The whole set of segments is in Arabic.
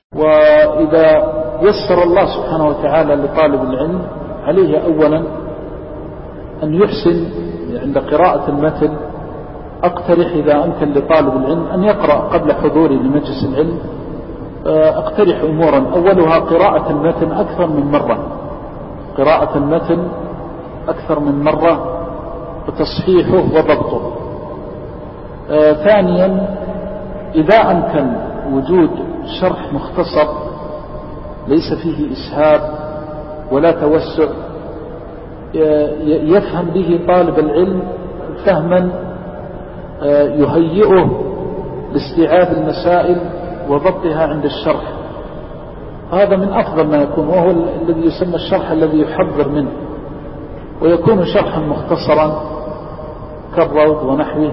وإذا يسر الله سبحانه وتعالى لطالب العلم عليه أولا أن يحسن عند قراءة المتن. أقترح إذا أمكن لطالب العلم أن يقرأ قبل حضوره لمجلس العلم، أقترح أمورا. أولها قراءة المتن أكثر من مرة، قراءة المتن أكثر من مرة وتصحيحه وضبطه. ثانيا إذا أمكن وجود شرح مختصر ليس فيه إسهاب ولا توسع يفهم به طالب العلم فهما يهيئه لاستيعاب المسائل وضبطها عند الشرح، هذا من أفضل ما يكون، وهو الذي يسمى الشرح الذي يحذر منه، ويكون شرحا مختصرا كالروض ونحوه.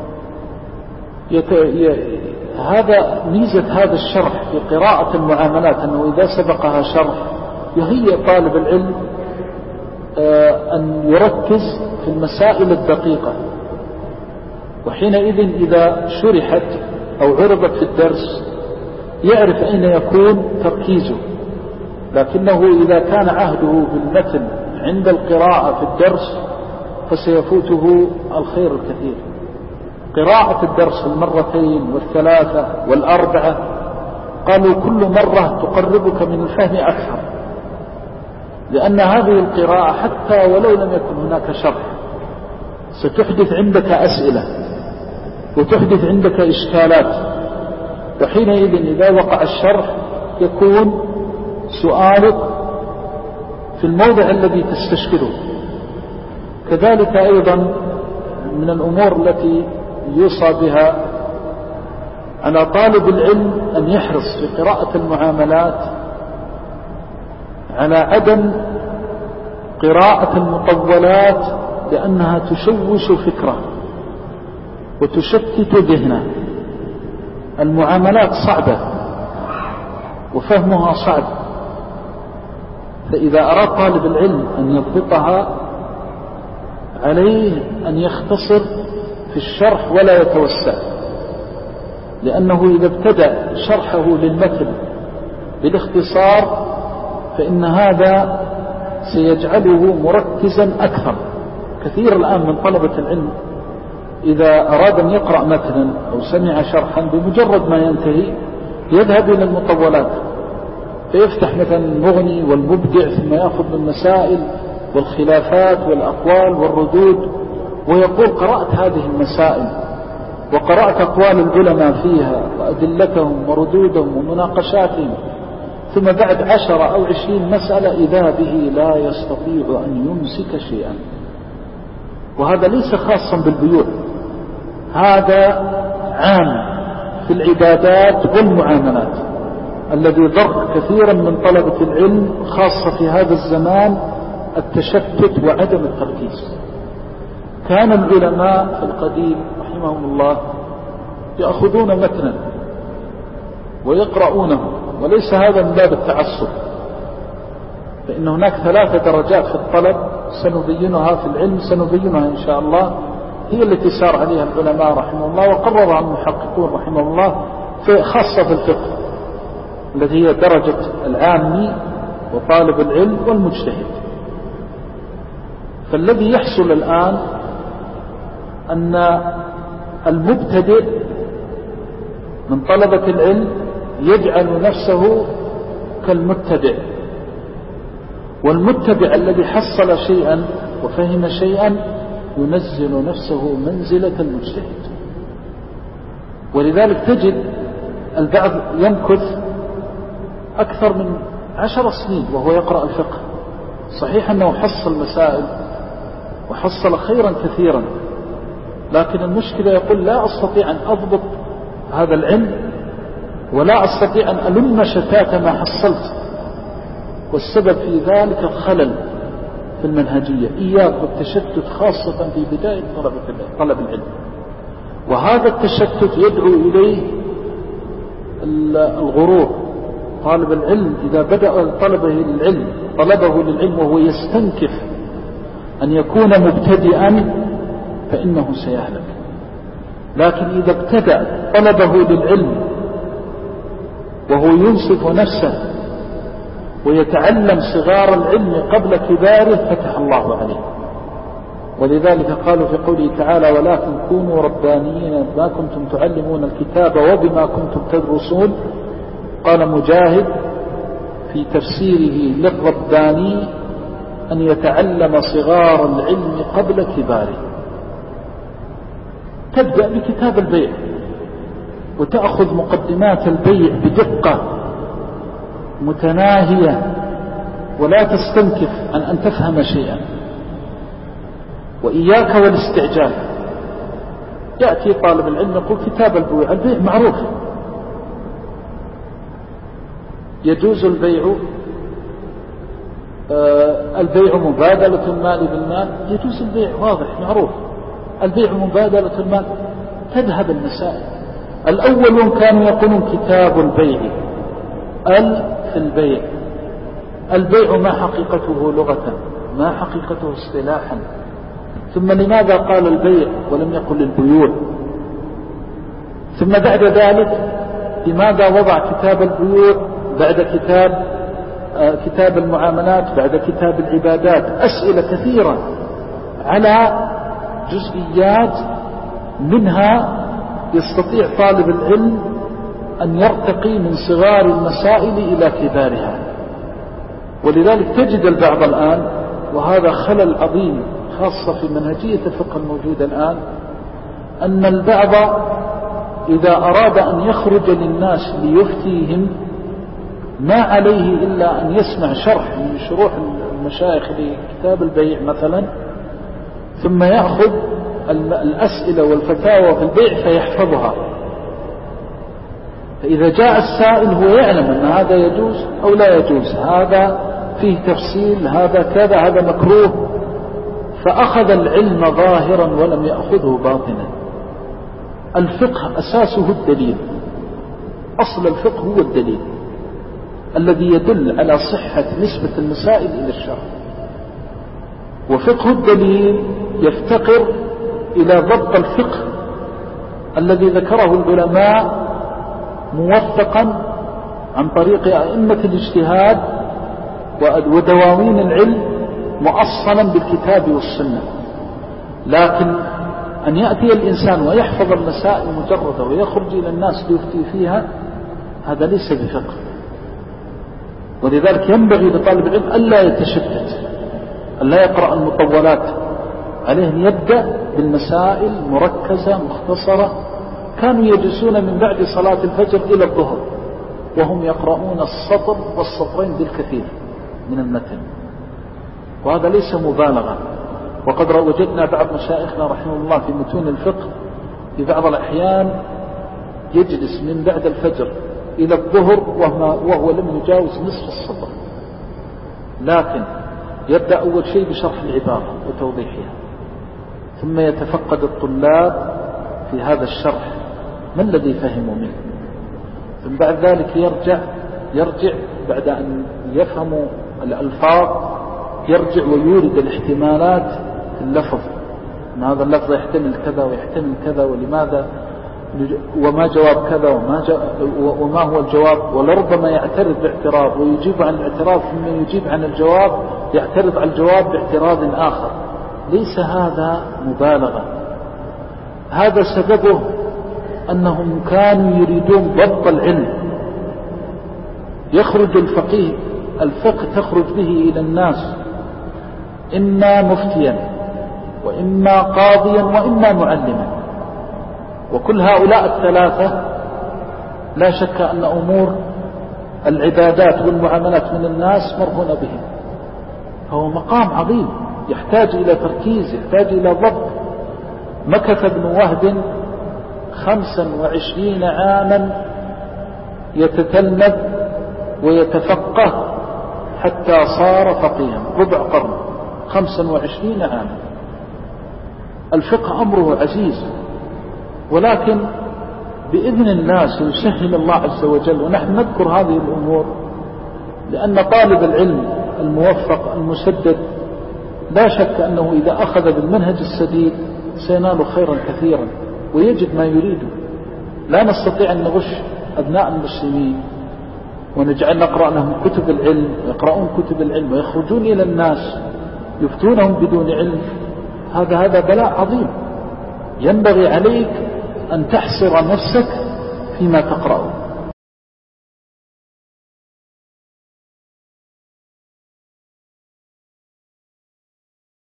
هذا ميزة هذا الشرح في قراءة المعاملات، أنه إذا سبقها شرح يهيئ طالب العلم أن يركز في المسائل الدقيقة، وحينئذ إذا شرحت أو عرضت في الدرس يعرف أين يكون تركيزه. لكنه إذا كان عهده بالمتن عند القراءة في الدرس فسيفوته الخير الكثير. قراءة الدرس المرتين والثلاثة والأربعة قالوا كل مرة تقربك من الفهم أكثر، لأن هذه القراءة حتى ولو لم يكن هناك شرح ستحدث عندك أسئلة وتحدث عندك إشكالات، وحينئذ إذا وقع الشرح يكون سؤالك في الموضع الذي تستشكله. كذلك أيضا من الأمور التي يوصى بها على طالب العلم أن يحرص في قراءة المعاملات على عدم قراءة المطولات، لأنها تشوش فكره وتشتت ذهنه. المعاملات صعبة وفهمها صعب، فإذا أراد طالب العلم أن يضبطها عليه أن يختصر في الشرح ولا يتوسع، لأنه إذا ابتدأ شرحه للمتن بالاختصار فإن هذا سيجعله مركزا أكثر. كثير الآن من طلبة العلم إذا أراد أن يقرأ متنا أو سمع شرحا بمجرد ما ينتهي يذهب إلى المطولات، فيفتح مثلا المغني والمبدع ثم يأخذ من المسائل والخلافات والأقوال والردود ويقول قرأت هذه المسائل وقرأت أقوال العلماء فيها وأدلتهم وردودهم ومناقشاتهم، ثم بعد 10 أو 20 مسألة إذا به لا يستطيع أن يمسك شيئا. وهذا ليس خاصا بالبيوع، هذا عام في العبادات والمعاملات الذي ضر كثيرا من طلبة العلم خاصة في هذا الزمان التشتت وعدم التركيز. كان العلماء في القديم رحمهم الله يأخذون متنا ويقرؤونه، وليس هذا من باب التعصب، فإن هناك 3 درجات في الطلب سنبينها في العلم، سنبينها إن شاء الله، هي التي سار عليها العلماء رحمه الله وقررها المحققون رحمه الله، خاصة في الفقه التي هي درجة العامي وطالب العلم والمجتهد. فالذي يحصل الآن أن المبتدئ من طلبة العلم يجعل نفسه كالمتبع، والمتبع الذي حصل شيئا وفهم شيئا ينزل نفسه منزلة المجتهد. ولذلك تجد البعض يمكث أكثر من 10 سنين وهو يقرأ الفقه، صحيح أنه حصل مسائل وحصل خيرا كثيرا، لكن المشكلة يقول لا أستطيع أن أضبط هذا العلم ولا أستطيع أن ألم شتات ما حصلت، والسبب في ذلك الخلل في المنهجية. إياك والتشتت خاصة في بداية طلب العلم، وهذا التشتت يدعو إليه الغرور. طالب العلم إذا بدأ طلبه للعلم وهو يستنكف أن يكون مبتدئا فإنه سيهلك، لكن إذا ابتدأ طلبه للعلم وهو ينصف نفسه ويتعلم صغار العلم قبل كباره فتح الله عليه. ولذلك قالوا في قوله تعالى ولكن كونوا ربانيين بما كنتم تعلمون الكتاب وبما كنتم تدرسون. قال مجاهد في تفسيره للرباني أن يتعلم صغار العلم قبل كباره. تبدأ بكتاب البيع وتأخذ مقدمات البيع بدقة متناهية ولا تستنكف عن أن تفهم شيئا، وإياك والاستعجال. يأتي طالب العلم يقول كتاب البيع، البيع معروف، يجوز البيع، البيع مبادلة المال بالمال، يجوز البيع واضح معروف، البيع مبادلة المال. تذهب المسائل. الأولون كانوا يقولون كتاب البيع في البيع. البيع ما حقيقته لغة، ما حقيقته اصطلاحا؟ ثم لماذا قال البيع ولم يقل البيوع؟ ثم بعد ذلك لماذا وضع كتاب البيوع بعد كتاب المعاملات، بعد كتاب العبادات؟ أسئلة كثيرة على جزئيات منها يستطيع طالب العلم أن يرتقي من صغار المسائل إلى كبارها. ولذلك تجد البعض الآن، وهذا خلل عظيم خاصة في منهجية الفقه الموجودة الآن، أن البعض إذا أراد أن يخرج للناس ليفتيهم ما عليه إلا أن يسمع شرح من شروح المشايخ لكتاب البيع مثلا، ثم يأخذ الأسئلة والفتاوى في البيع فيحفظها. فإذا جاء السائل هو يعلم أن هذا يجوز أو لا يجوز، هذا فيه تفصيل، هذا كذا، هذا مكروه، فأخذ العلم ظاهرا ولم يأخذه باطنا. الفقه أساسه الدليل، أصل الفقه هو الدليل الذي يدل على صحة نسبة المسائل إلى الشرع. وفقه الدليل يفتقر إلى ضبط الفقه الذي ذكره العلماء موثقا عن طريق أئمة الاجتهاد ودواوين العلم مؤصلا بالكتاب والسنة. لكن أن يأتي الإنسان ويحفظ المسائل مجردة ويخرج إلى الناس ليفتي فيها، هذا ليس بفقه. ولذلك ينبغي لطالب العلم ألا يتشتت، ألا يقرأ المطولات، عليه أن يبدأ بالمسائل مركزة مختصرة. كانوا يجلسون من بعد صلاة الفجر إلى الظهر وهم يقرؤون السطر والسطرين بالكثير من المتن، وهذا ليس مبالغة. وقد وجدنا بعض مشايخنا رحمه الله في متون الفقه في بعض الأحيان يجلس من بعد الفجر إلى الظهر وهو لم يجاوز نصف السطر، لكن يبدأ أول شيء بشرح العبارة وتوضيحها، ثم يتفقد الطلاب في هذا الشرح ما الذي فهموا منه، ثم بعد ذلك يرجع بعد أن يفهموا الألفاظ، يرجع ويورد الاحتمالات في اللفظ، أن هذا اللفظ يحتمل كذا ويحتمل كذا، ولماذا، وما جواب كذا وما هو الجواب. ولربما يعترض باعتراض ويجيب عن الاعتراض، ثم يجيب عن الجواب يعترض على الجواب باعتراض آخر. ليس هذا مبالغة، هذا سببه أنهم كانوا يريدون ضبط العلم. يخرج الفقيه، الفقه تخرج به إلى الناس إما مفتيا وإما قاضيا وإما معلما، وكل هؤلاء الثلاثة لا شك أن أمور العبادات والمعاملات من الناس مرهونة بهم. فهو مقام عظيم يحتاج إلى تركيز، يحتاج إلى ضبط. مكث ابن وهب 25 عاما يتتلمذ ويتفقه حتى صار فقيها، ربع قرن، 25 عاما. الفقه أمره عزيز، ولكن بإذن الله سيسهل الله عز وجل. ونحن نذكر هذه الأمور لأن طالب العلم الموفق المسدد لا شك أنه إذا أخذ بالمنهج السديد سينال خيرا كثيرا ويجد ما يريده. لا نستطيع أن نغش أبناء المسلمين ونجعل نقرأ لهم كتب العلم ويقرؤون كتب العلم ويخرجون إلى الناس يفتونهم بدون علم، هذا بلاء عظيم. ينبغي عليك أن تحصر نفسك فيما تقرأه،